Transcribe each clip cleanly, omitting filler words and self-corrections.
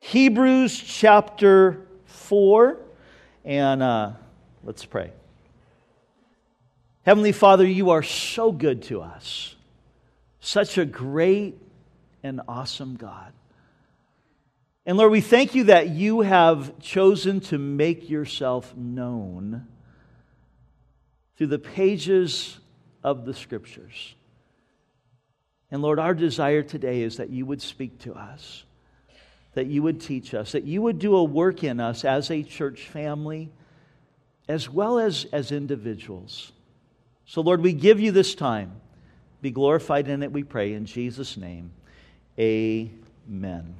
Hebrews chapter 4, and let's pray. Heavenly Father, You are so good to us. Such a great and awesome God. And Lord, we thank You that You have chosen to make Yourself known through the pages of the Scriptures. And Lord, our desire today is that You would speak to us, that You would teach us, that You would do a work in us as a church family, as well as individuals. So Lord, we give You this time. Be glorified in it, we pray, in Jesus' name. Amen.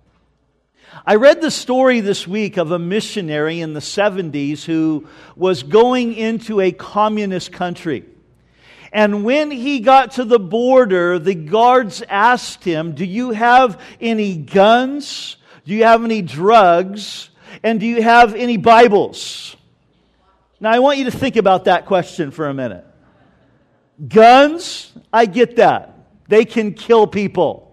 I read the story this week of a missionary in the 70s who was going into a communist country. And when he got to the border, the guards asked him, "Do you have any guns? Do you have any drugs? And do you have any Bibles?" Now I want you to think about that question for a minute. Guns, I get that. They can kill people.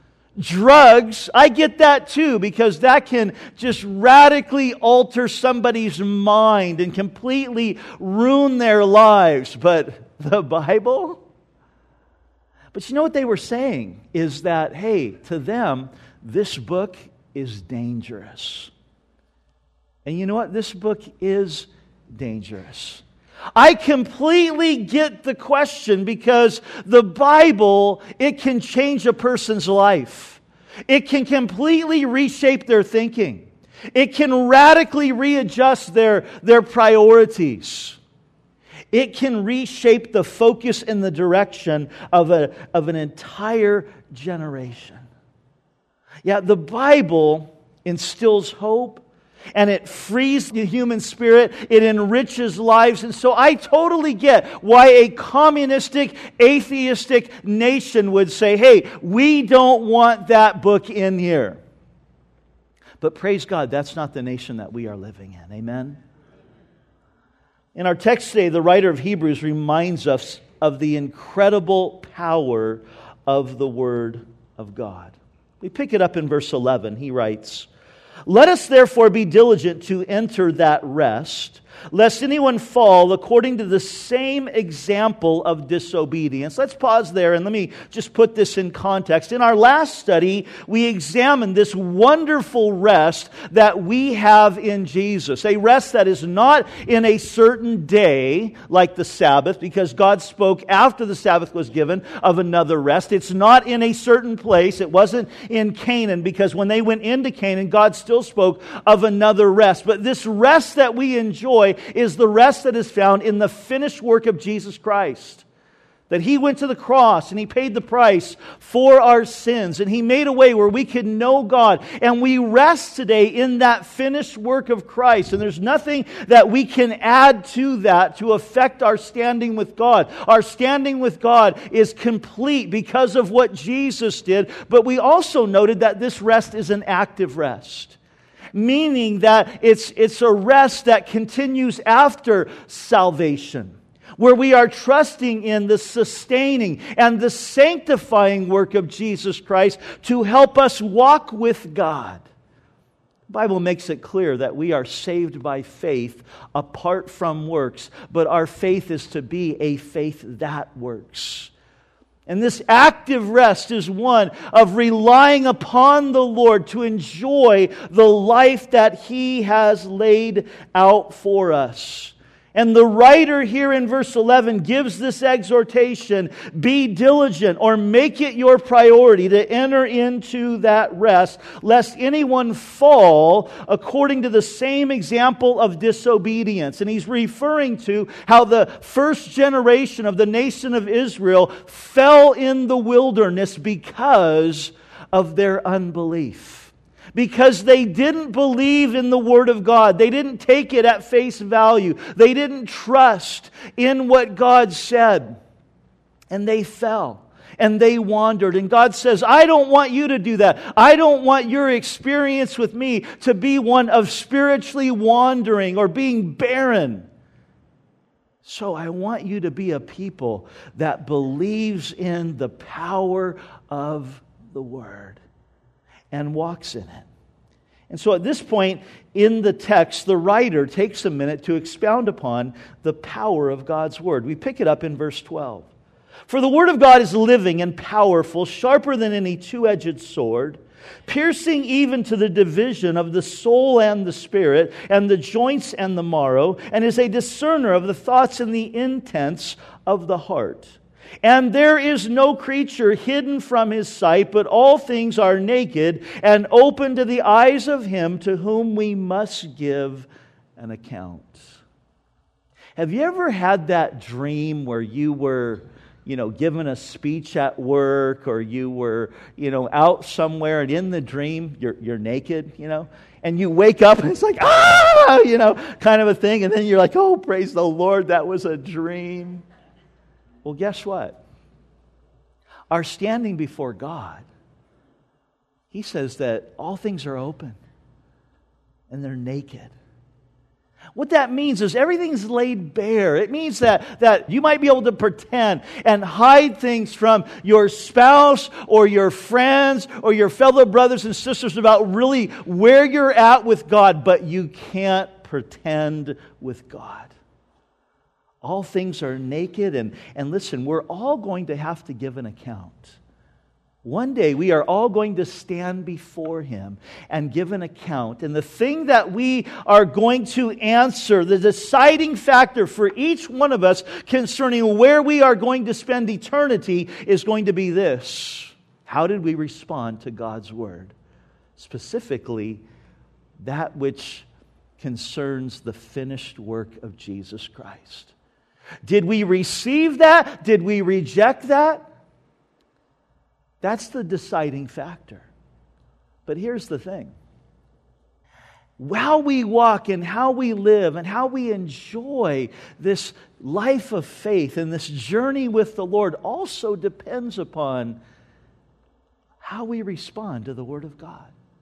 Drugs, I get that too, because that can just radically alter somebody's mind and completely ruin their lives. But the Bible? But you know what they were saying is that, hey, to them, this book is dangerous. And you know what? This book is dangerous. I completely get the question, because the Bible, it can change a person's life. It can completely reshape their thinking. It can radically readjust their priorities. It can reshape the focus and the direction of an entire generation. Yeah, the Bible instills hope, and it frees the human spirit. It enriches lives. And so I totally get why a communistic, atheistic nation would say, hey, we don't want that book in here. But praise God, that's not the nation that we are living in. Amen? In our text today, the writer of Hebrews reminds us of the incredible power of the Word of God. We pick it up in verse 11. He writes, "Let us therefore be diligent to enter that rest, lest anyone fall according to the same example of disobedience." Let's pause there and let me just put this in context. In our last study, we examined this wonderful rest that we have in Jesus. A rest that is not in a certain day like the Sabbath, because God spoke after the Sabbath was given of another rest. It's not in a certain place. It wasn't in Canaan, because when they went into Canaan, God still spoke of another rest. But this rest that we enjoy is the rest that is found in the finished work of Jesus Christ. That He went to the cross and He paid the price for our sins, and He made a way where we could know God. And we rest today in that finished work of Christ. And there's nothing that we can add to that to affect our standing with God. Our standing with God is complete because of what Jesus did. But we also noted that this rest is an active rest. Meaning that it's a rest that continues after salvation, where we are trusting in the sustaining and the sanctifying work of Jesus Christ to help us walk with God. The Bible makes it clear that we are saved by faith apart from works, but our faith is to be a faith that works. And this active rest is one of relying upon the Lord to enjoy the life that He has laid out for us. And the writer here in verse 11 gives this exhortation: be diligent, or make it your priority to enter into that rest, lest anyone fall according to the same example of disobedience. And he's referring to how the first generation of the nation of Israel fell in the wilderness because of their unbelief. Because they didn't believe in the Word of God. They didn't take it at face value. They didn't trust in what God said. And they fell. And they wandered. And God says, I don't want you to do that. I don't want your experience with me to be one of spiritually wandering or being barren. So I want you to be a people that believes in the power of the Word and walks in it. And so at this point in the text, the writer takes a minute to expound upon the power of God's Word. We pick it up in verse 12. For the Word of God is living and powerful, sharper than any two-edged sword, piercing even to the division of the soul and the spirit, and the joints and the marrow, and is a discerner of the thoughts and the intents of the heart. And there is no creature hidden from His sight, but all things are naked and open to the eyes of Him to whom we must give an account. Have you ever had that dream where you were, given a speech at work, or you were, out somewhere, and in the dream you're naked, and you wake up and it's like, kind of a thing, and then you're like, oh, praise the Lord, that was a dream. Well, guess what? Our standing before God, He says that all things are open and they're naked. What that means is everything's laid bare. It means that you might be able to pretend and hide things from your spouse or your friends or your fellow brothers and sisters about really where you're at with God, but you can't pretend with God. All things are naked, and listen, we're all going to have to give an account. One day we are all going to stand before Him and give an account. And the thing that we are going to answer, the deciding factor for each one of us concerning where we are going to spend eternity, is going to be this: how did we respond to God's Word? Specifically, that which concerns the finished work of Jesus Christ. Did we receive that? Did we reject that? That's the deciding factor. But here's the thing. How we walk and how we live and how we enjoy this life of faith and this journey with the Lord also depends upon how we respond to the Word of God.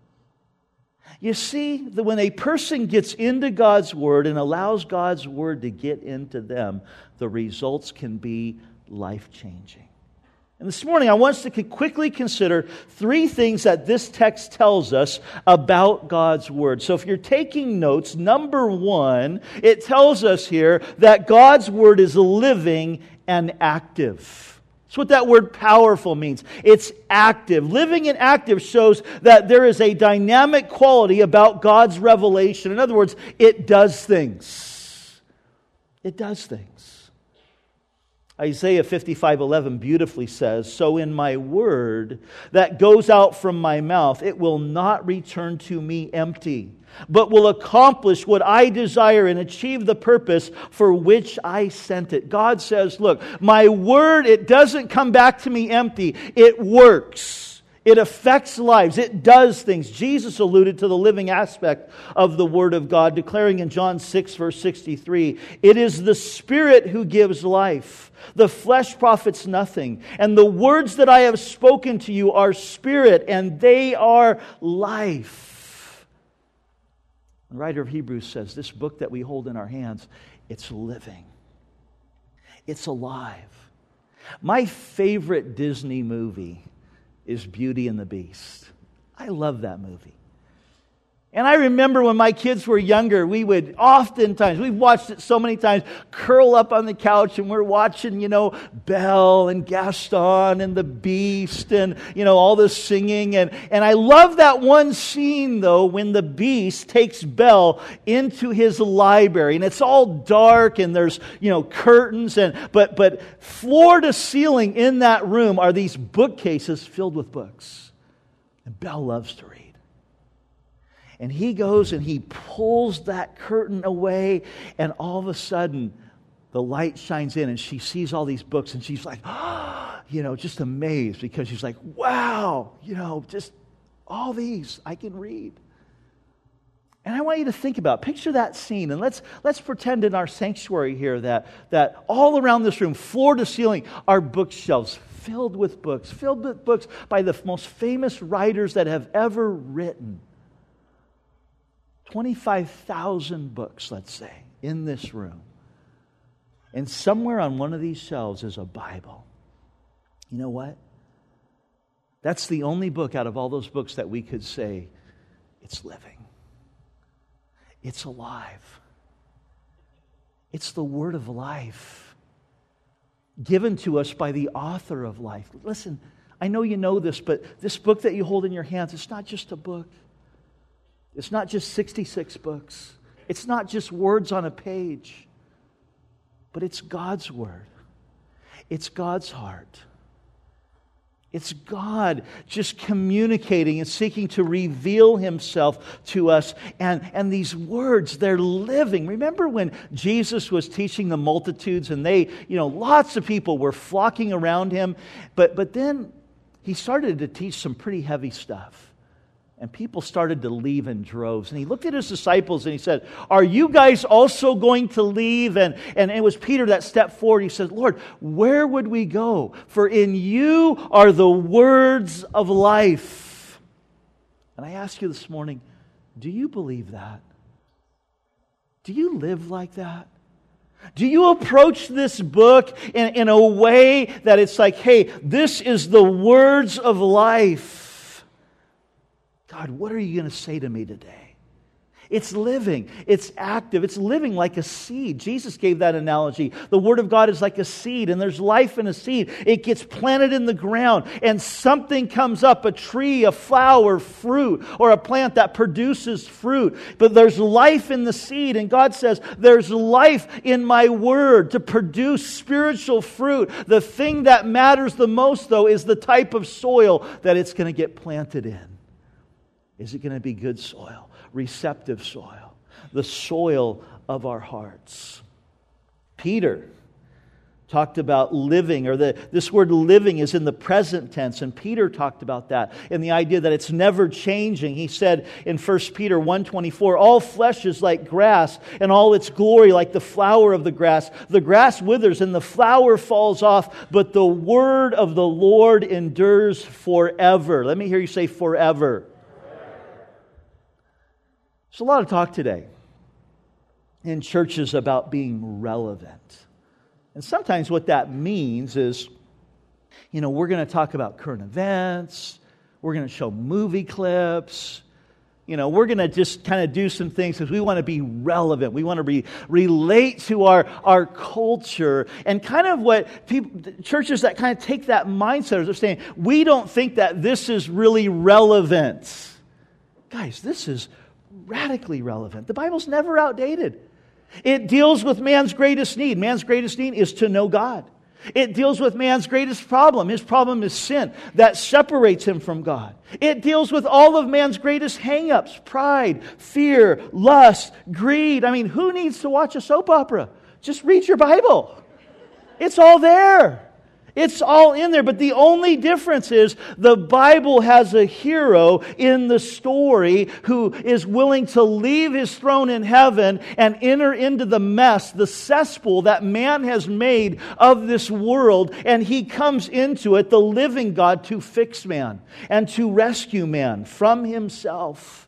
You see, that when a person gets into God's Word and allows God's Word to get into them, the results can be life-changing. And this morning, I want us to quickly consider three things that this text tells us about God's Word. So if you're taking notes, number one, it tells us here that God's Word is living and active. That's what that word powerful means. It's active. Living and active shows that there is a dynamic quality about God's revelation. In other words, it does things. It does things. Isaiah 55:11 beautifully says, "So in my word that goes out from my mouth, it will not return to me empty, but will accomplish what I desire and achieve the purpose for which I sent it." God says, look, my word, it doesn't come back to me empty. It works. It affects lives. It does things. Jesus alluded to the living aspect of the Word of God, declaring in John 6, verse 63, "It is the Spirit who gives life. The flesh profits nothing. And the words that I have spoken to you are spirit, and they are life." The writer of Hebrews says, this book that we hold in our hands, it's living. It's alive. My favorite Disney movie is Beauty and the Beast. I love that movie. And I remember when my kids were younger, we would oftentimes, we've watched it so many times, curl up on the couch and we're watching, Belle and Gaston and the Beast and, all this singing. And I love that one scene, though, when the Beast takes Belle into his library. And it's all dark and there's, curtains. But floor to ceiling in that room are these bookcases filled with books. And Belle loves to read. And he goes and he pulls that curtain away, and all of a sudden the light shines in and she sees all these books and she's like, just amazed, because she's like, wow, just all these I can read. And I want you to think about, picture that scene, and let's pretend in our sanctuary here that all around this room, floor to ceiling, are bookshelves filled with books by the most famous writers that have ever written. 25,000 books, let's say, in this room. And somewhere on one of these shelves is a Bible. You know what? That's the only book out of all those books that we could say It's living. It's alive. It's the word of life given to us by the author of life. Listen, I know you know this, but this book that you hold in your hands, it's not just a book. It's not just 66 books. It's not just words on a page. But it's God's word. It's God's heart. It's God just communicating and seeking to reveal Himself to us. And these words, they're living. Remember when Jesus was teaching the multitudes and lots of people were flocking around Him. But then He started to teach some pretty heavy stuff. And people started to leave in droves. And He looked at His disciples and He said, are you guys also going to leave? And it was Peter that stepped forward. He said, Lord, where would we go? For in You are the words of life. And I ask you this morning, do you believe that? Do you live like that? Do you approach this book in a way that it's like, hey, this is the words of life? God, what are you going to say to me today? It's living. It's active. It's living like a seed. Jesus gave that analogy. The Word of God is like a seed, and there's life in a seed. It gets planted in the ground, and something comes up, a tree, a flower, fruit, or a plant that produces fruit. But there's life in the seed, and God says, there's life in my Word to produce spiritual fruit. The thing that matters the most, though, is the type of soil that it's going to get planted in. Is it going to be good soil, receptive soil, the soil of our hearts? Peter talked about living, or this word living is in the present tense, and Peter talked about that and the idea that it's never changing. He said in 1 Peter 1:24, all flesh is like grass, and all its glory like the flower of the grass. The grass withers and the flower falls off, but the word of the Lord endures forever. Let me hear you say forever. There's a lot of talk today in churches about being relevant. And sometimes what that means is, we're going to talk about current events. We're going to show movie clips. We're going to just kind of do some things because we want to be relevant. We want to relate to our culture. And kind of what churches that kind of take that mindset are saying, we don't think that this is really relevant. Guys, this is radically relevant. The Bible's never outdated. It deals with man's greatest need. Man's greatest need is to know God. It deals with man's greatest problem. His problem is sin that separates him from God. It deals with all of man's greatest hang-ups: pride, fear, lust, greed. I mean, who needs to watch a soap opera? Just read your Bible. It's all there. It's all in there. But the only difference is the Bible has a hero in the story who is willing to leave his throne in heaven and enter into the mess, the cesspool that man has made of this world. And he comes into it, the living God, to fix man and to rescue man from himself.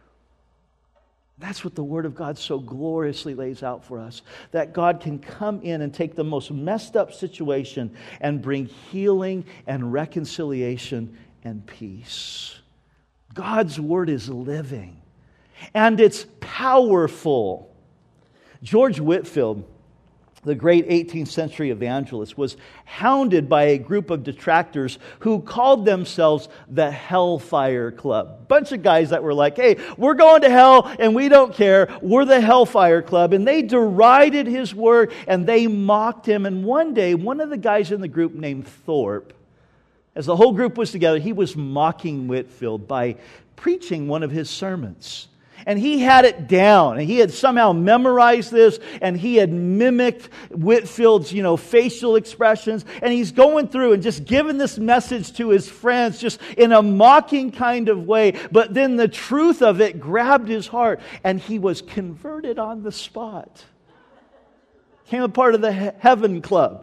That's what the Word of God so gloriously lays out for us. That God can come in and take the most messed up situation and bring healing and reconciliation and peace. God's Word is living. And it's powerful. George Whitefield, the great 18th century evangelist, was hounded by a group of detractors who called themselves the Hellfire Club. Bunch of guys that were like, hey, we're going to hell and we don't care. We're the Hellfire Club. And they derided his work and they mocked him. And one day, one of the guys in the group named Thorpe, as the whole group was together, he was mocking Whitefield by preaching one of his sermons. And he had it down, and he had somehow memorized this, and he had mimicked Whitefield's, facial expressions, and he's going through and just giving this message to his friends just in a mocking kind of way. But then the truth of it grabbed his heart, and he was converted on the spot. Became a part of the Heaven Club,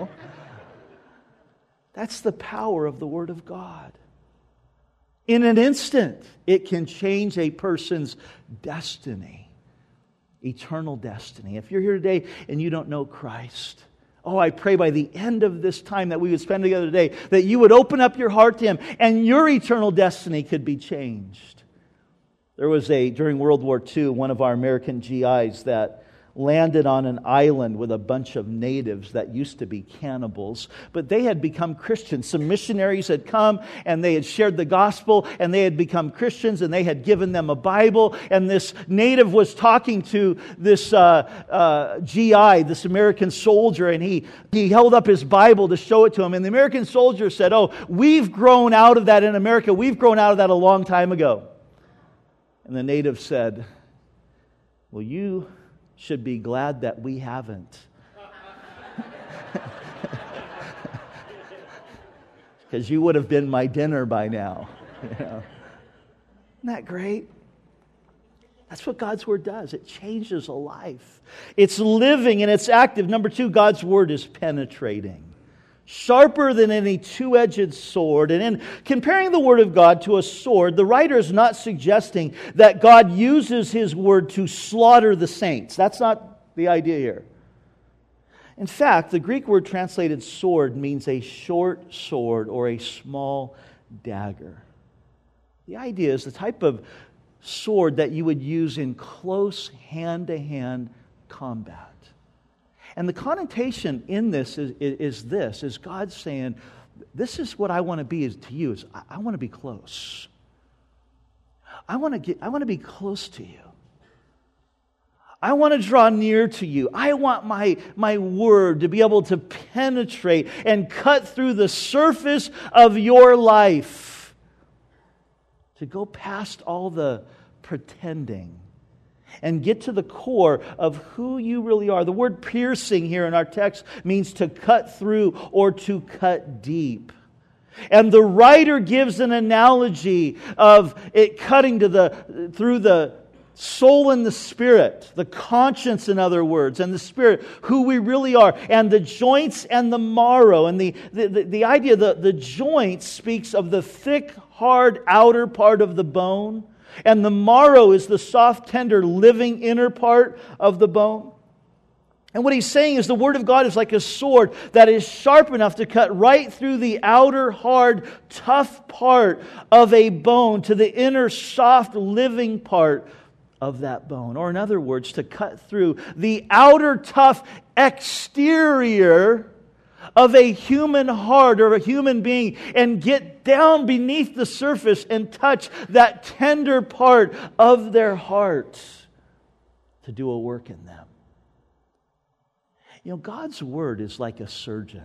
That's the power of the Word of God. In an instant, it can change a person's destiny, eternal destiny. If you're here today and you don't know Christ, I pray by the end of this time that we would spend together today, that you would open up your heart to Him and your eternal destiny could be changed. There was during World War II, one of our American GIs that landed on an island with a bunch of natives that used to be cannibals, but they had become Christians. Some missionaries had come and they had shared the gospel and they had become Christians and they had given them a Bible, and this native was talking to this GI, this American soldier, and he held up his Bible to show it to him, and the American soldier said, "Oh, we've grown out of that in America. We've grown out of that a long time ago." And the native said, "Well, you should be glad that we haven't." Because you would have been my dinner by now. Isn't that great? That's what God's Word does. It changes a life. It's living and it's active. Number 2, God's Word is penetrating. Sharper than any two-edged sword. And in comparing the Word of God to a sword, the writer is not suggesting that God uses His Word to slaughter the saints. That's not the idea here. In fact, the Greek word translated sword means a short sword or a small dagger. The idea is the type of sword that you would use in close hand-to-hand combat. And the connotation in this is God saying, this is what I want to be to you, is I want to be close. I want to be close to you. I want to draw near to you. I want my word to be able to penetrate and cut through the surface of your life, to go past all the pretending and get to the core of who you really are. The word piercing here in our text means to cut through or to cut deep. And the writer gives an analogy of it cutting through the soul and the spirit, the conscience, in other words, and the spirit, who we really are, and the joints and the marrow. And the idea, the joint speaks of the thick, hard outer part of the bone, and the marrow is the soft, tender, living inner part of the bone. And what he's saying is the Word of God is like a sword that is sharp enough to cut right through the outer, hard, tough part of a bone to the inner, soft, living part of that bone. Or in other words, to cut through the outer, tough exterior of a human heart or a human being and get down beneath the surface and touch that tender part of their heart to do a work in them. You know, God's Word is like a surgeon.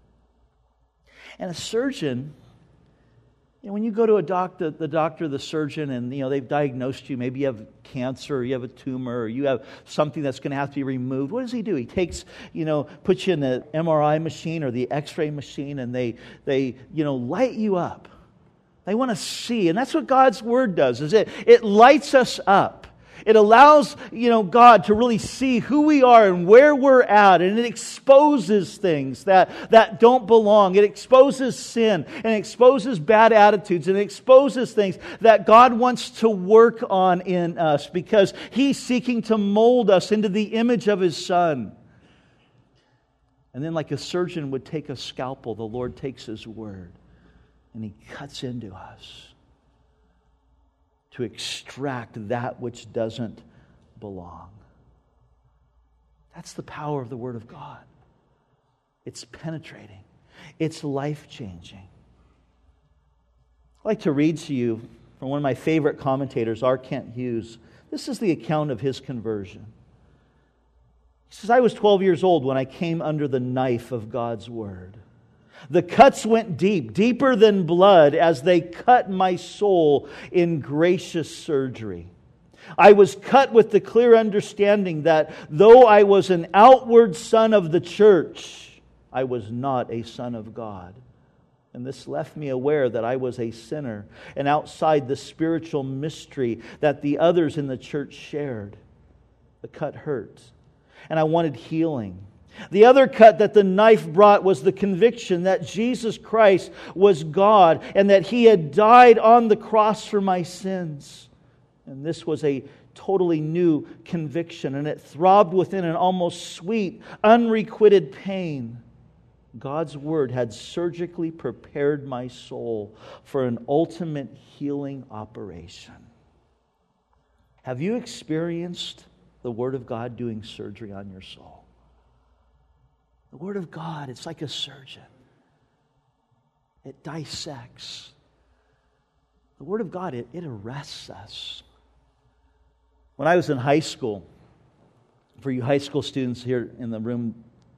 And a surgeon, when you go to the doctor, the surgeon, and they've diagnosed you, maybe you have cancer, or you have a tumor, or you have something that's going to have to be removed. What does he do? He takes, puts you in the MRI machine or the X-ray machine, and they light you up. They want to see, and that's what God's Word does. Is it lights us up. It allows, God to really see who we are and where we're at. And it exposes things that don't belong. It exposes sin and exposes bad attitudes and exposes things that God wants to work on in us because He's seeking to mold us into the image of His Son. And then like a surgeon would take a scalpel, the Lord takes His Word and He cuts into us to extract that which doesn't belong. That's the power of the Word of God. It's penetrating. It's life-changing. I'd like to read to you from one of my favorite commentators, R. Kent Hughes. This is the account of his conversion. He says, "I was 12 years old when I came under the knife of God's Word. The cuts went deep, deeper than blood, as they cut my soul in gracious surgery. I was cut with the clear understanding that though I was an outward son of the church, I was not a son of God. And this left me aware that I was a sinner and outside the spiritual mystery that the others in the church shared. The cut hurt, and I wanted healing. The other cut that the knife brought was the conviction that Jesus Christ was God and that He had died on the cross for my sins. And this was a totally new conviction, and it throbbed within an almost sweet, unrequited pain. God's Word had surgically prepared my soul for an ultimate healing operation." Have you experienced the Word of God doing surgery on your soul? The Word of God, it's like a surgeon. It dissects. The Word of God, it arrests us. When I was in high school, for you high school students here in the room,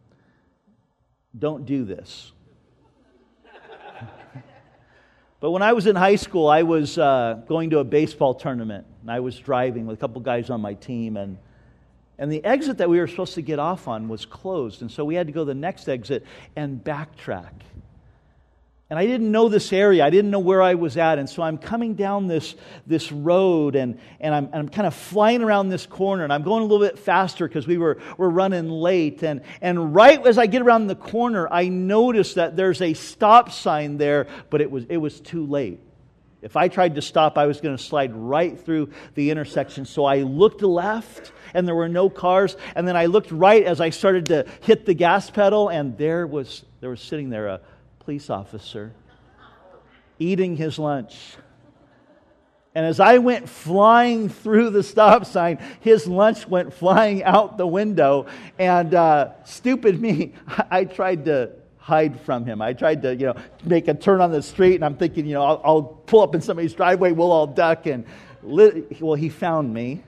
don't do this. But when I was in high school, I was going to a baseball tournament, and I was driving with a couple guys on my team, and the exit that we were supposed to get off on was closed, and so we had to go to the next exit and backtrack. And I didn't know this area. I didn't know where I was at. And so I'm coming down this road, and I'm kind of flying around this corner. And I'm going a little bit faster because we're running late. And right as I get around the corner, I notice that there's a stop sign there, but it was too late. If I tried to stop, I was going to slide right through the intersection. So I looked left, and there were no cars. And then I looked right as I started to hit the gas pedal, and there was sitting there a police officer eating his lunch. And as I went flying through the stop sign, his lunch went flying out the window. And stupid me, I tried to hide from him. I tried to, make a turn on the street, and I'm thinking, I'll pull up in somebody's driveway, we'll all duck. And he found me.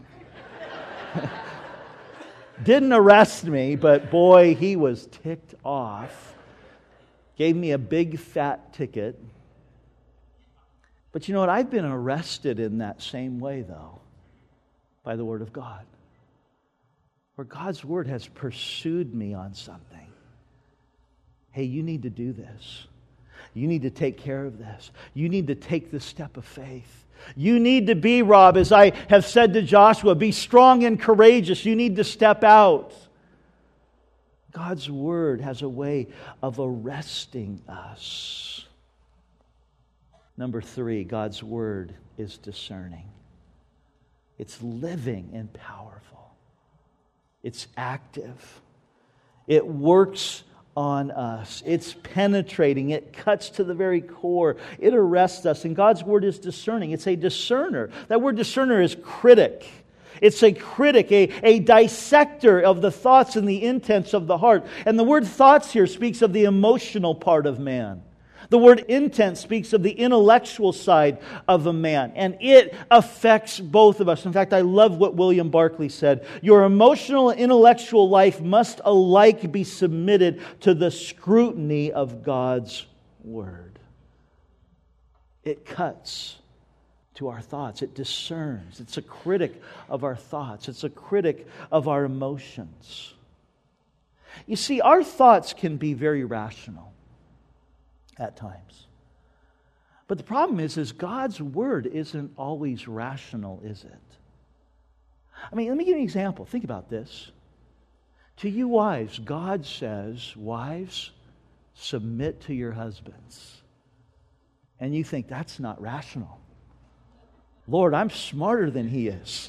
Didn't arrest me, but boy, he was ticked off. Gave me a big fat ticket. But you know what? I've been arrested in that same way, though, by the Word of God. Where God's Word has pursued me on something. Hey, you need to do this. You need to take care of this. You need to take this step of faith. You need to be, Rob, as I have said to Joshua, be strong and courageous. You need to step out. God's Word has a way of arresting us. Number 3, God's Word is discerning. It's living and powerful. It's active. It works on us. It's penetrating. It cuts to the very core. It arrests us. And God's Word is discerning. It's a discerner. That word discerner is critic. It's a critic, a dissector of the thoughts and the intents of the heart. And the word thoughts here speaks of the emotional part of man. The word intent speaks of the intellectual side of a man. And it affects both of us. In fact, I love what William Barclay said. Your emotional and intellectual life must alike be submitted to the scrutiny of God's Word. It cuts to our thoughts. It discerns. It's a critic of our thoughts. It's a critic of our emotions. You see, our thoughts can be very rational at times. But the problem is God's Word isn't always rational, is it? I mean, let me give you an example. Think about this. To you wives, God says, wives, submit to your husbands. And you think, that's not rational. Lord, I'm smarter than he is.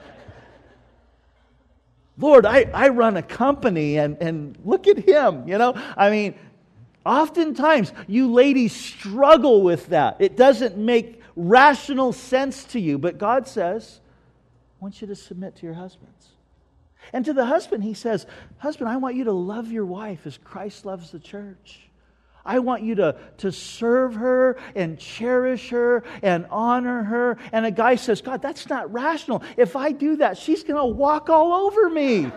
Lord, I run a company and look at him, I mean, oftentimes you ladies struggle with that. It doesn't make rational sense to you. But God says, I want you to submit to your husbands. And to the husband, he says, husband, I want you to love your wife as Christ loves the church. I want you to serve her and cherish her and honor her. And a guy says, God, that's not rational. If I do that, she's going to walk all over me.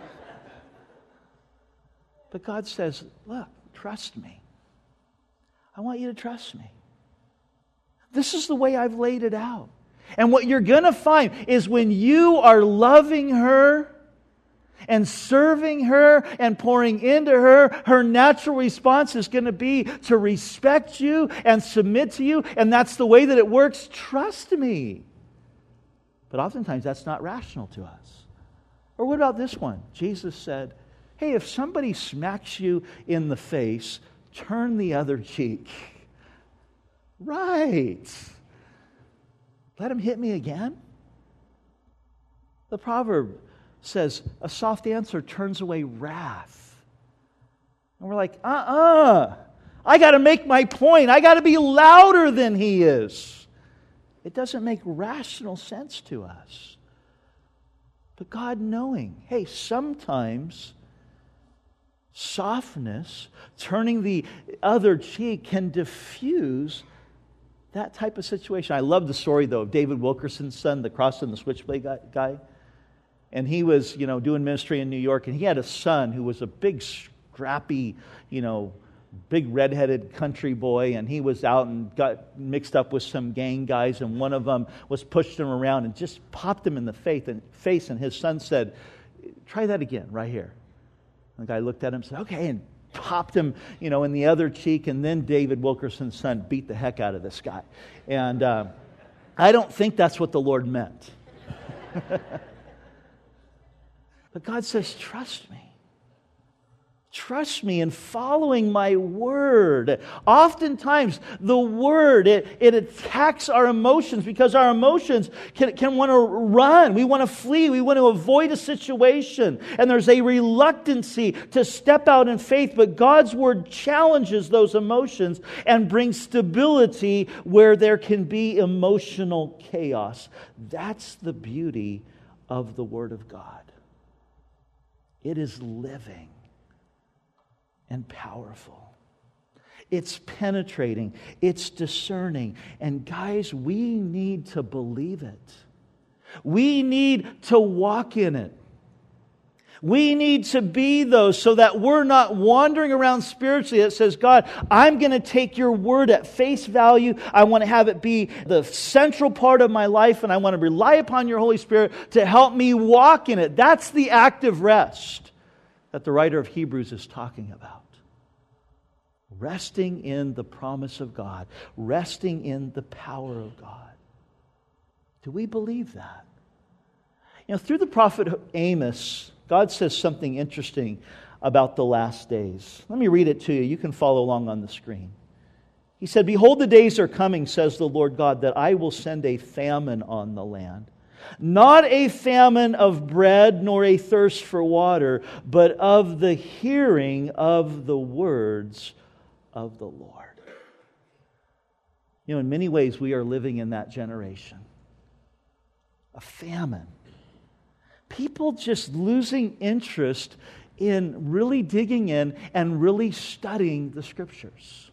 But God says, look, trust me. I want you to trust me. This is the way I've laid it out. And what you're going to find is when you are loving her and serving her and pouring into her, her natural response is going to be to respect you and submit to you. And that's the way that it works. Trust me. But oftentimes that's not rational to us. Or what about this one? Jesus said, hey, if somebody smacks you in the face, turn the other cheek. Right. Let him hit me again? The proverb says, a soft answer turns away wrath. And we're like, I got to make my point. I got to be louder than he is. It doesn't make rational sense to us. But God knowing, hey, sometimes softness, turning the other cheek, can diffuse that type of situation. I love the story, though, of David Wilkerson's son, the cross and the switchblade guy. And he was, doing ministry in New York, and he had a son who was a big, scrappy, big redheaded country boy, and he was out and got mixed up with some gang guys, and one of them was pushed him around and just popped him in the face, and his son said, "Try that again, right here." And the guy looked at him and said, "Okay," and popped him, in the other cheek, and then David Wilkerson's son beat the heck out of this guy. And I don't think that's what the Lord meant. But God says, trust me. Trust me in following my word. Oftentimes, the word, it attacks our emotions because our emotions can want to run. We want to flee. We want to avoid a situation. And there's a reluctancy to step out in faith. But God's word challenges those emotions and brings stability where there can be emotional chaos. That's the beauty of the word of God. It is living and powerful. It's penetrating. It's discerning. And guys, we need to believe it. We need to walk in it. We need to be those so that we're not wandering around spiritually that says, God, I'm going to take your word at face value. I want to have it be the central part of my life, and I want to rely upon your Holy Spirit to help me walk in it. That's the active rest that the writer of Hebrews is talking about. Resting in the promise of God. Resting in the power of God. Do we believe that? Through the prophet Amos, God says something interesting about the last days. Let me read it to you. You can follow along on the screen. He said, "Behold, the days are coming, says the Lord God, that I will send a famine on the land. Not a famine of bread, nor a thirst for water, but of the hearing of the words of the Lord." In many ways, we are living in that generation. A famine. People just losing interest in really digging in and really studying the Scriptures.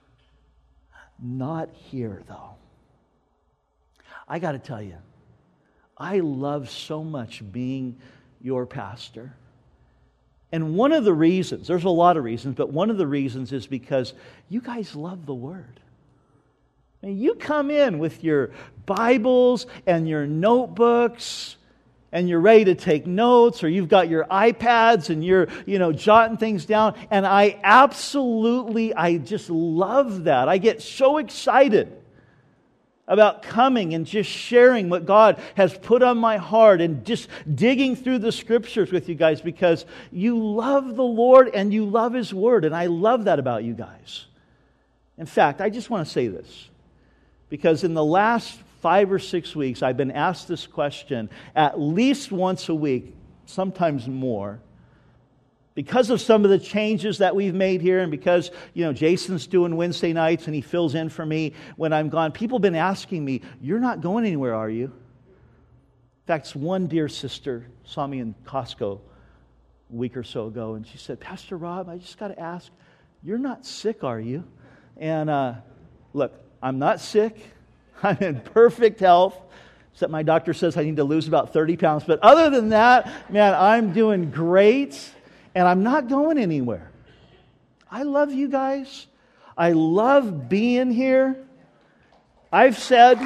Not here, though. I got to tell you, I love so much being your pastor. And one of the reasons, there's a lot of reasons, but one of the reasons is because you guys love the Word. And you come in with your Bibles and your notebooks, and you're ready to take notes, or you've got your iPads and you're, jotting things down. And I just love that. I get so excited about coming and just sharing what God has put on my heart and just digging through the Scriptures with you guys because you love the Lord and you love His Word. And I love that about you guys. In fact, I just want to say this because in the last 5 or 6 weeks, I've been asked this question at least once a week, sometimes more. Because of some of the changes that we've made here and because, Jason's doing Wednesday nights and he fills in for me when I'm gone, people have been asking me, "You're not going anywhere, are you?" In fact, one dear sister saw me in Costco a week or so ago and she said, "Pastor Rob, I just got to ask, you're not sick, are you?" And look, I'm not sick. I'm in perfect health, except my doctor says I need to lose about 30 pounds. But other than that, man, I'm doing great, and I'm not going anywhere. I love you guys. I love being here. I've said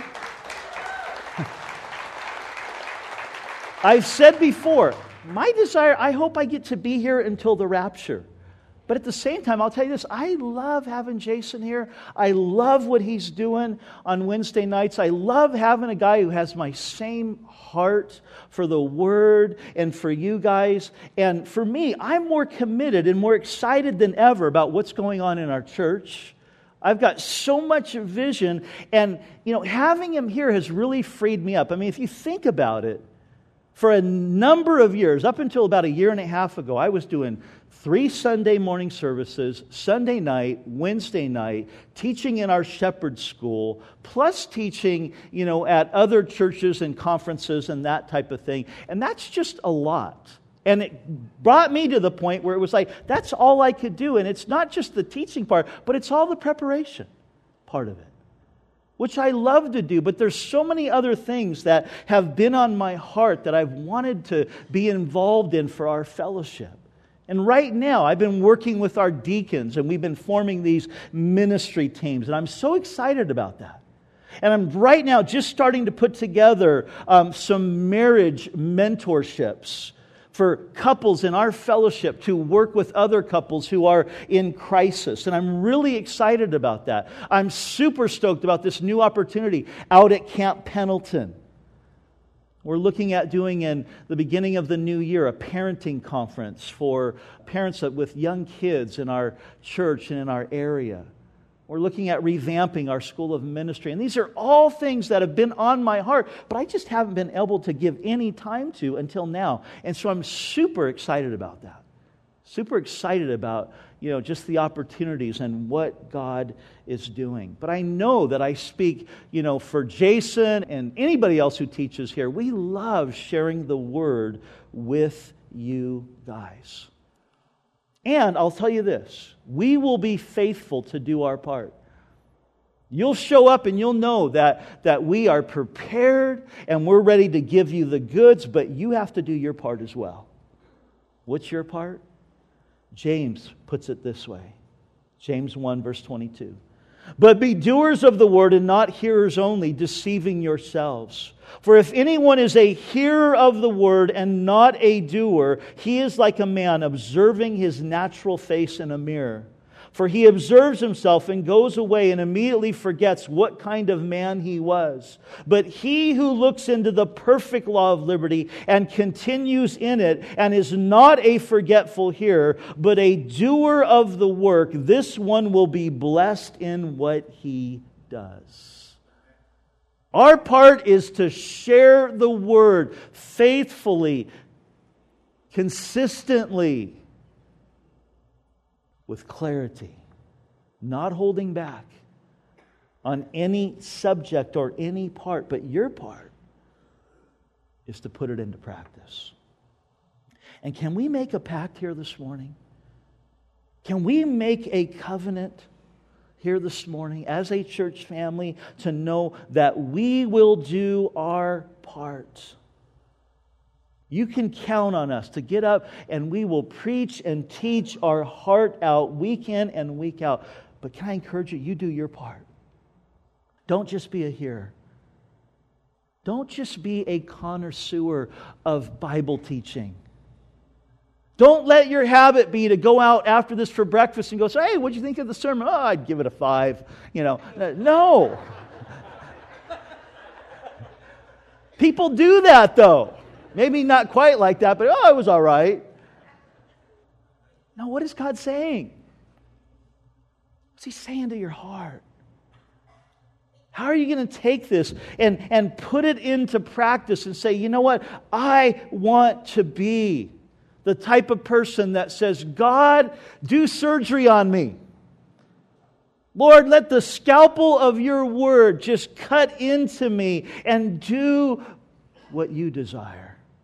before, my desire, I hope I get to be here until the rapture. But at the same time, I'll tell you this, I love having Jason here. I love what he's doing on Wednesday nights. I love having a guy who has my same heart for the Word and for you guys. And for me, I'm more committed and more excited than ever about what's going on in our church. I've got so much vision, and having him here has really freed me up. I mean, if you think about it, For a number of years, up until about a year and a half ago, I was doing 3 Sunday morning services, Sunday night, Wednesday night, teaching in our shepherd school, plus teaching, at other churches and conferences and that type of thing. And that's just a lot. And it brought me to the point where it was like, that's all I could do. And it's not just the teaching part, but it's all the preparation part of it, which I love to do. But there's so many other things that have been on my heart that I've wanted to be involved in for our fellowship. And right now, I've been working with our deacons, and we've been forming these ministry teams. And I'm so excited about that. And I'm right now just starting to put together some marriage mentorships for couples in our fellowship to work with other couples who are in crisis. And I'm really excited about that. I'm super stoked about this new opportunity out at Camp Pendleton. We're looking at doing in the beginning of the new year a parenting conference for parents with young kids in our church and in our area. We're looking at revamping our school of ministry. And these are all things that have been on my heart, but I just haven't been able to give any time to until now. And so I'm super excited about that. Super excited about, just the opportunities and what God is doing. But I know that I speak, for Jason and anybody else who teaches here. We love sharing the Word with you guys. And I'll tell you this, we will be faithful to do our part. You'll show up and you'll know that we are prepared and we're ready to give you the goods, but you have to do your part as well. What's your part? James puts it this way. James 1 verse 22. But be doers of the word and not hearers only, deceiving yourselves. For if anyone is a hearer of the word and not a doer, he is like a man observing his natural face in a mirror. For he observes himself and goes away and immediately forgets what kind of man he was. But he who looks into the perfect law of liberty and continues in it and is not a forgetful hearer, but a doer of the work, this one will be blessed in what he does. Our part is to share the word faithfully, consistently, with clarity, not holding back on any subject or any part, but your part is to put it into practice. And can we make a pact here this morning? Can we make a covenant here this morning as a church family to know that we will do our part? You can count on us to get up and we will preach and teach our heart out week in and week out. But can I encourage you, you do your part. Don't just be a hearer. Don't just be a connoisseur of Bible teaching. Don't let your habit be to go out after this for breakfast and go, hey, what'd you think of the sermon? Oh, I'd give it a 5. No. People do that though. Maybe not quite like that, but it was all right. Now, what is God saying? What's He saying to your heart? How are you going to take this and put it into practice and say, you know what? I want to be the type of person that says, God, do surgery on me. Lord, let the scalpel of your word just cut into me and do what you desire.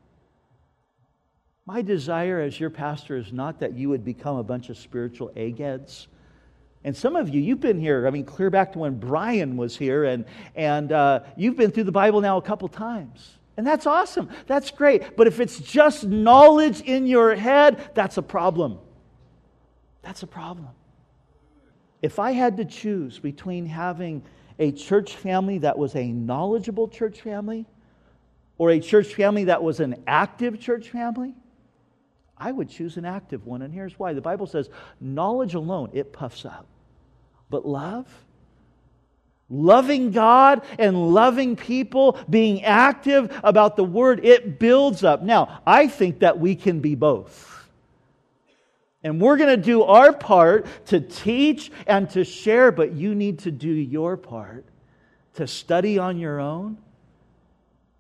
My desire as your pastor is not that you would become a bunch of spiritual eggheads. And some of you, you've been here, clear back to when Brian was here, and you've been through the Bible now a couple times. And that's awesome. That's great. But if it's just knowledge in your head, that's a problem. That's a problem. If I had to choose between having a church family that was a knowledgeable church family or a church family that was an active church family, I would choose an active one. And here's why. The Bible says, knowledge alone, it puffs up. But love, loving God and loving people, being active about the Word, it builds up. Now, I think that we can be both. And we're going to do our part to teach and to share, but you need to do your part to study on your own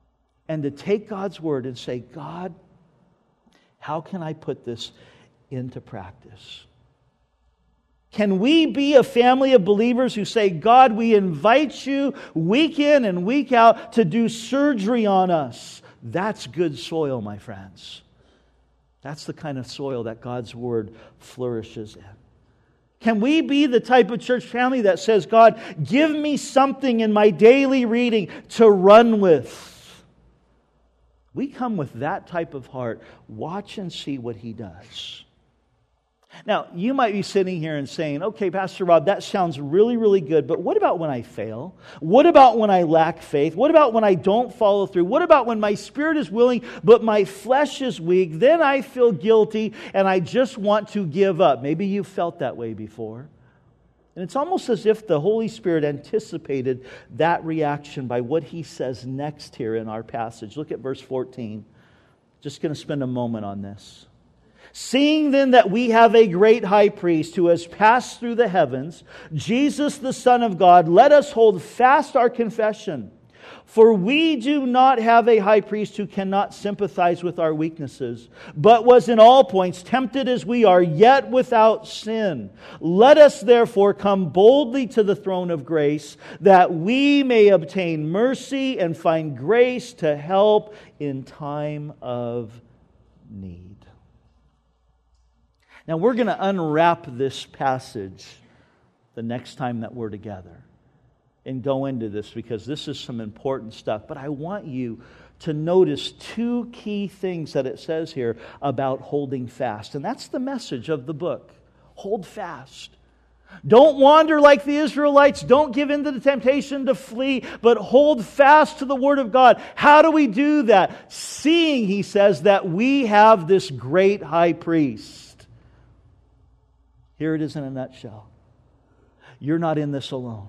and to take God's Word and say, God, how can I put this into practice? Can we be a family of believers who say, God, we invite you week in and week out to do surgery on us? That's good soil, my friends. That's the kind of soil that God's Word flourishes in. Can we be the type of church family that says, God, give me something in my daily reading to run with? We come with that type of heart. Watch and see what He does. Now, you might be sitting here and saying, okay, Pastor Rob, that sounds really, really good, but what about when I fail? What about when I lack faith? What about when I don't follow through? What about when my spirit is willing, but my flesh is weak? Then I feel guilty and I just want to give up. Maybe you've felt that way before. And it's almost as if the Holy Spirit anticipated that reaction by what He says next here in our passage. Look at verse 14. Just going to spend a moment on this. Seeing then that we have a great high priest who has passed through the heavens, Jesus the Son of God, let us hold fast our confession. For we do not have a high priest who cannot sympathize with our weaknesses, but was in all points tempted as we are, yet without sin. Let us therefore come boldly to the throne of grace, that we may obtain mercy and find grace to help in time of need. Now, we're going to unwrap this passage the next time that we're together and go into this, because this is some important stuff. But I want you to notice two key things that it says here about holding fast. And that's the message of the book. Hold fast. Don't wander like the Israelites. Don't give in to the temptation to flee, but hold fast to the Word of God. How do we do that? Seeing, he says, that we have this great high priest. Here it is in a nutshell. You're not in this alone.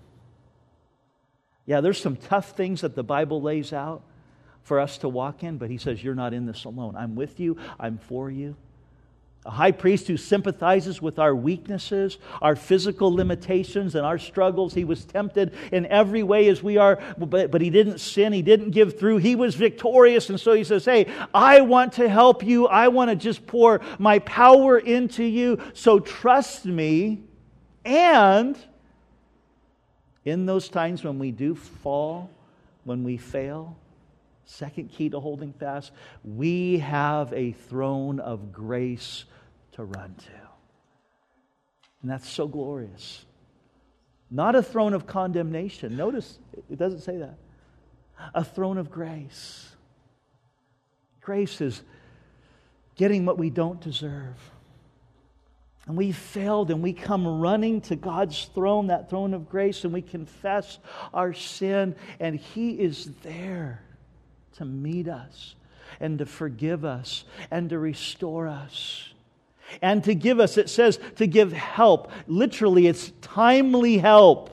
Yeah, there's some tough things that the Bible lays out for us to walk in, but he says, you're not in this alone. I'm with you. I'm for you. A high priest who sympathizes with our weaknesses, our physical limitations, and our struggles. He was tempted in every way as we are, but he didn't sin. He didn't give through. He was victorious. And so he says, hey, I want to help you. I want to just pour my power into you. So trust me. And in those times when we do fall, when we fail, second key to holding fast, we have a throne of grace to run to. And that's so glorious. Not a throne of condemnation. Notice, it doesn't say that. A throne of grace. Grace is getting what we don't deserve. And we failed, and we come running to God's throne, that throne of grace, and we confess our sin, and He is there to meet us and to forgive us and to restore us and to give us, it says, to give help. Literally, it's timely help.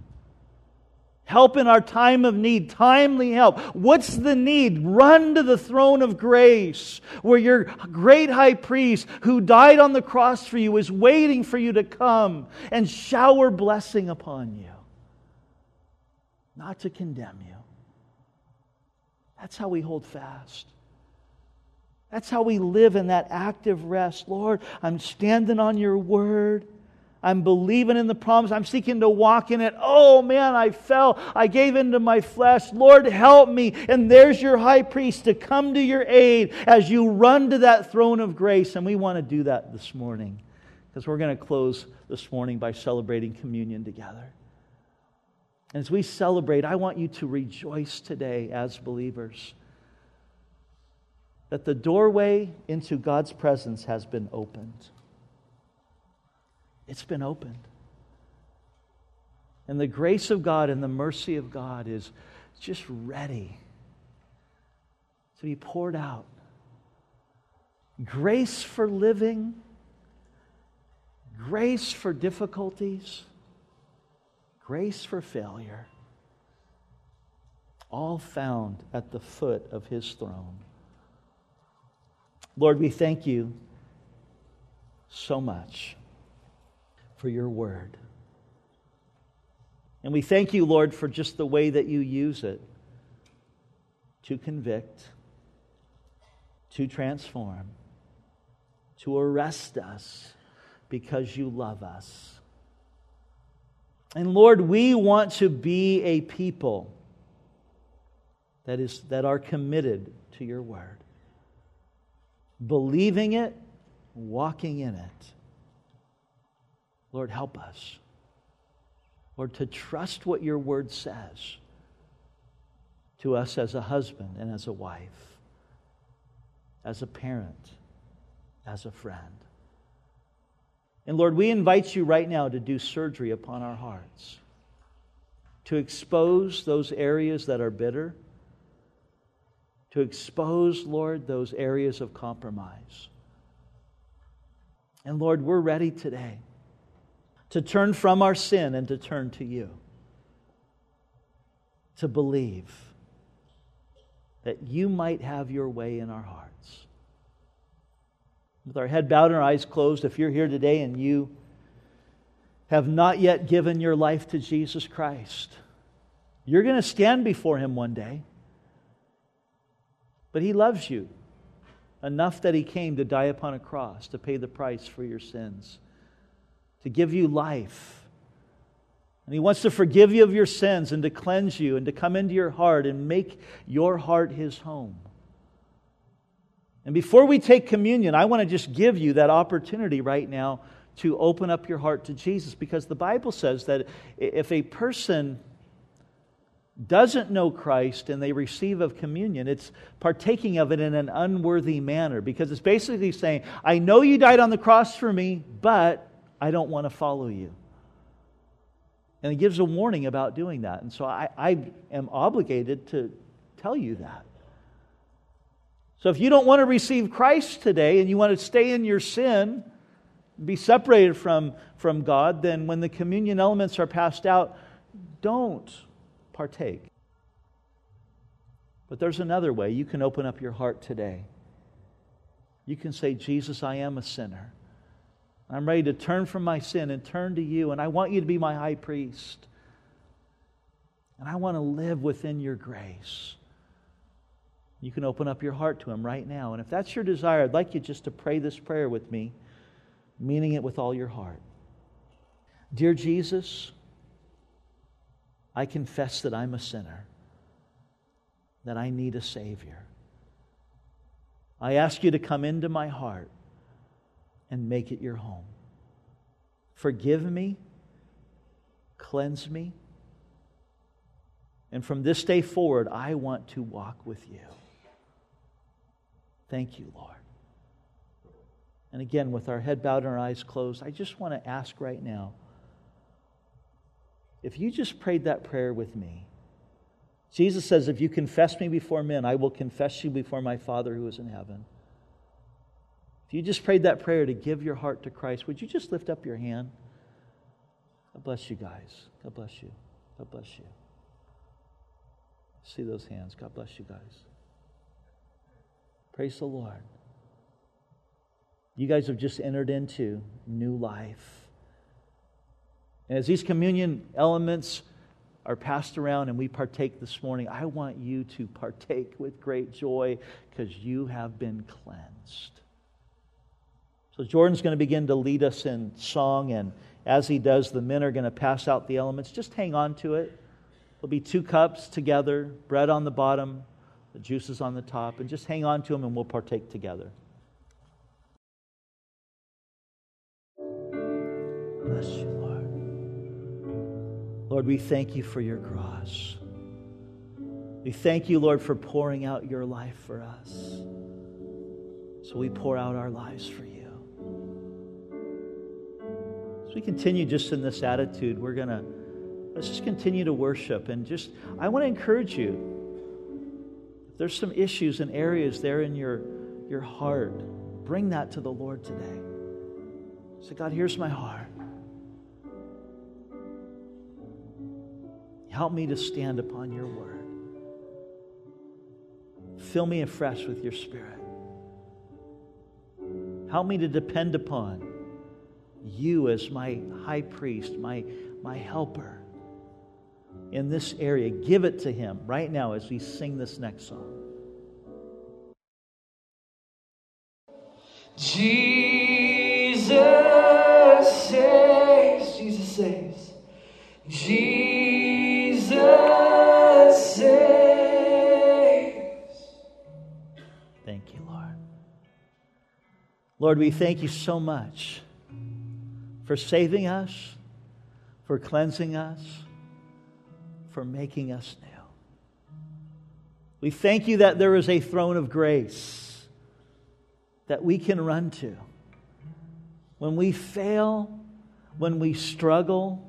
Help in our time of need, timely help. What's the need? Run to the throne of grace, where your great high priest who died on the cross for you is waiting for you to come and shower blessing upon you, not to condemn you. That's how we hold fast. That's how we live in that active rest. Lord, I'm standing on your word. I'm believing in the promise. I'm seeking to walk in it. Oh man, I fell. I gave into my flesh. Lord, help me. And there's your high priest to come to your aid as you run to that throne of grace. And we want to do that this morning, because we're going to close this morning by celebrating communion together. And as we celebrate, I want you to rejoice today as believers that the doorway into God's presence has been opened. It's been opened. And the grace of God and the mercy of God is just ready to be poured out. Grace for living, grace for difficulties, grace for failure, all found at the foot of His throne. Lord, we thank you so much for your word. And we thank you, Lord, for just the way that you use it. to convict, to transform, to arrest us because you love us. And Lord, we want to be a people that are committed to your word, believing it, walking in it. Lord, help us. Lord, to trust what your word says to us as a husband and as a wife, as a parent, as a friend. And Lord, we invite you right now to do surgery upon our hearts, to expose those areas that are bitter, to expose, Lord, those areas of compromise. And Lord, we're ready today to turn from our sin and to turn to you, to believe that you might have your way in our hearts. With our head bowed and our eyes closed, if you're here today and you have not yet given your life to Jesus Christ, you're going to stand before Him one day. But He loves you enough that He came to die upon a cross to pay the price for your sins, to give you life. And He wants to forgive you of your sins and to cleanse you and to come into your heart and make your heart His home. And before we take communion, I want to just give you that opportunity right now to open up your heart to Jesus, because the Bible says that if a person doesn't know Christ and they receive of communion, it's partaking of it in an unworthy manner, because it's basically saying, I know you died on the cross for me, but I don't want to follow you. And it gives a warning about doing that. And so I am obligated to tell you that. So if you don't want to receive Christ today and you want to stay in your sin, be separated from God, then when the communion elements are passed out, don't partake. But there's another way. You can open up your heart today. You can say, Jesus, I am a sinner. I'm ready to turn from my sin and turn to you, and I want you to be my high priest. And I want to live within your grace. You can open up your heart to Him right now. And if that's your desire, I'd like you just to pray this prayer with me, meaning it with all your heart. Dear Jesus, I confess that I'm a sinner, that I need a Savior. I ask you to come into my heart and make it your home. Forgive me, cleanse me, and from this day forward, I want to walk with you. Thank you, Lord. And again, with our head bowed and our eyes closed, I just want to ask right now, if you just prayed that prayer with me, Jesus says, if you confess me before men, I will confess you before my Father who is in heaven. If you just prayed that prayer to give your heart to Christ, would you just lift up your hand? God bless you guys. God bless you. God bless you. See those hands. God bless you guys. Praise the Lord. You guys have just entered into new life. And as these communion elements are passed around and we partake this morning, I want you to partake with great joy because you have been cleansed. So Jordan's going to begin to lead us in song, and as he does, the men are going to pass out the elements. Just hang on to it. There'll be 2 cups together, bread on the bottom, the juices on the top, and just hang on to them and we'll partake together. Bless you, Lord. Lord, we thank you for your cross. We thank you, Lord, for pouring out your life for us. So we pour out our lives for you. As we continue just in this attitude, let's just continue to worship. And I want to encourage you, if there's some issues and areas there in your heart, bring that to the Lord today. Say, God, here's my heart. Help me to stand upon your word. Fill me afresh with your Spirit. Help me to depend upon you as my high priest, my helper. in this area, give it to Him right now as we sing this next song. Jesus saves, Jesus saves, Jesus saves. Thank you, Lord. Lord, we thank you so much for saving us, for cleansing us, for making us new. We thank you that there is a throne of grace that we can run to when we fail, when we struggle.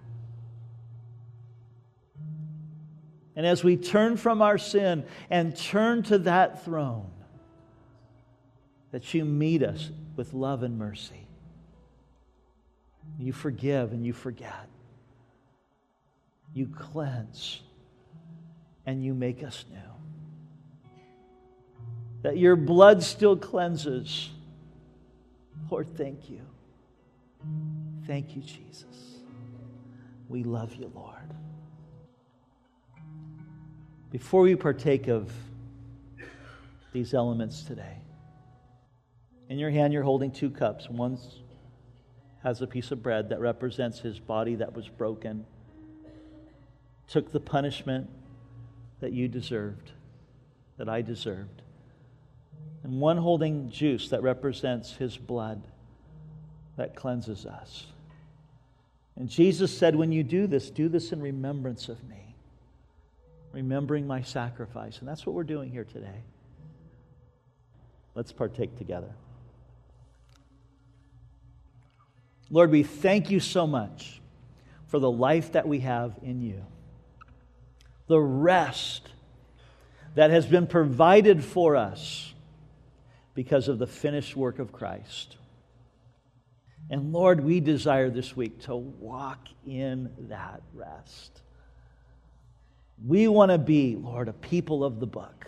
And as we turn from our sin and turn to that throne, that you meet us with love and mercy. You forgive and you forget. You cleanse and you make us new. That your blood still cleanses. Lord, thank you. Thank you, Jesus. We love you, Lord. Before we partake of these elements today, in your hand you're holding 2 cups. One has a piece of bread that represents His body that was broken, took the punishment that you deserved, that I deserved. And one holding juice that represents His blood that cleanses us. And Jesus said, when you do this in remembrance of me, remembering my sacrifice. And that's what we're doing here today. Let's partake together. Lord, we thank you so much for the life that we have in you. The rest that has been provided for us because of the finished work of Christ. And Lord, we desire this week to walk in that rest. We want to be, Lord, a people of the book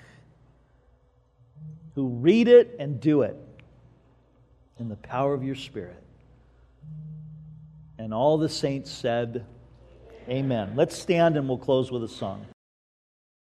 who read it and do it in the power of your Spirit. And all the saints said, Amen. Let's stand and we'll close with a song.